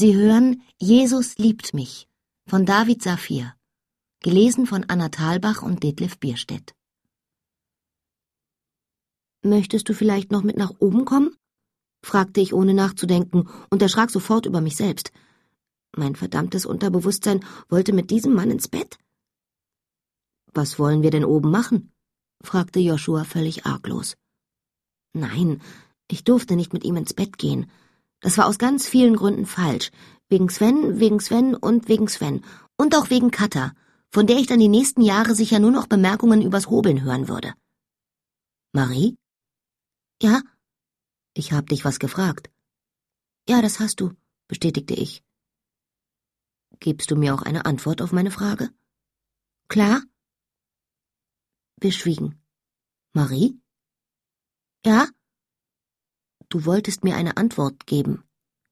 Sie hören Jesus liebt mich von David Safir, gelesen von Anna Thalbach und Detlef Bierstedt. »Möchtest du vielleicht noch mit nach oben kommen?« fragte ich ohne nachzudenken und erschrak sofort über mich selbst. Mein verdammtes Unterbewusstsein wollte mit diesem Mann ins Bett? »Was wollen wir denn oben machen?« fragte Joshua völlig arglos. Nein, ich durfte nicht mit ihm ins Bett gehen. Das war aus ganz vielen Gründen falsch. Wegen Sven und wegen Sven. Und auch wegen Katha, von der ich dann die nächsten Jahre sicher nur noch Bemerkungen übers Hobeln hören würde. »Marie?« »Ja?« »Ich hab dich was gefragt.« »Ja, das hast du«, bestätigte ich. »Gibst du mir auch eine Antwort auf meine Frage?« »Klar.« Wir schwiegen. »Marie?« »Ja?« »Du wolltest mir eine Antwort geben.«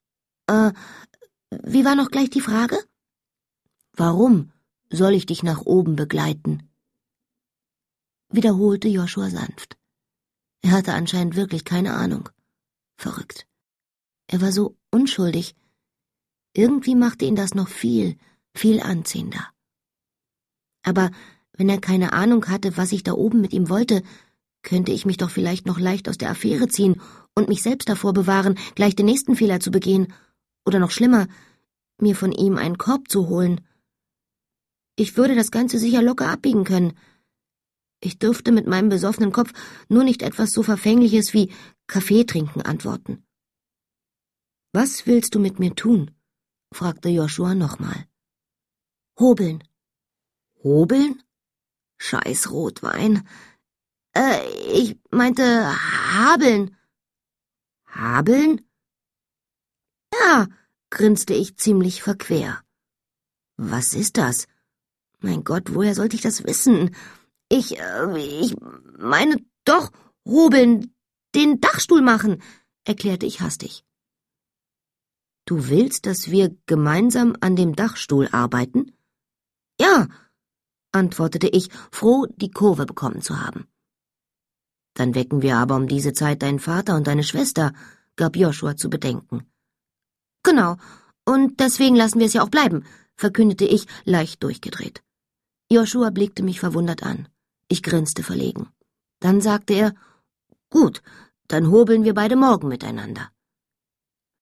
Wie war noch gleich die Frage?« »Warum soll ich dich nach oben begleiten?« wiederholte Joshua sanft. Er hatte anscheinend wirklich keine Ahnung. Verrückt. Er war so unschuldig. Irgendwie machte ihn das noch viel, viel anziehender. Aber wenn er keine Ahnung hatte, was ich da oben mit ihm wollte, könnte ich mich doch vielleicht noch leicht aus der Affäre ziehen und mich selbst davor bewahren, gleich den nächsten Fehler zu begehen. Oder noch schlimmer, mir von ihm einen Korb zu holen. Ich würde das Ganze sicher locker abbiegen können. Ich dürfte mit meinem besoffenen Kopf nur nicht etwas so Verfängliches wie Kaffee trinken antworten. »Was willst du mit mir tun?« fragte Joshua nochmal. »Hobeln.« »Hobeln? Scheiß Rotwein. Ich meinte habeln.« »Habeln?« »Ja«, grinste ich ziemlich verquer. »Was ist das? Mein Gott, woher sollte ich das wissen? Ich meine doch, hobeln, den Dachstuhl machen«, erklärte ich hastig. »Du willst, dass wir gemeinsam an dem Dachstuhl arbeiten?« »Ja«, antwortete ich, froh, die Kurve bekommen zu haben. »Dann wecken wir aber um diese Zeit deinen Vater und deine Schwester«, gab Joshua zu bedenken. »Genau, und deswegen lassen wir es ja auch bleiben«, verkündete ich, leicht durchgedreht. Joshua blickte mich verwundert an. Ich grinste verlegen. Dann sagte er, »Gut, dann hobeln wir beide morgen miteinander.«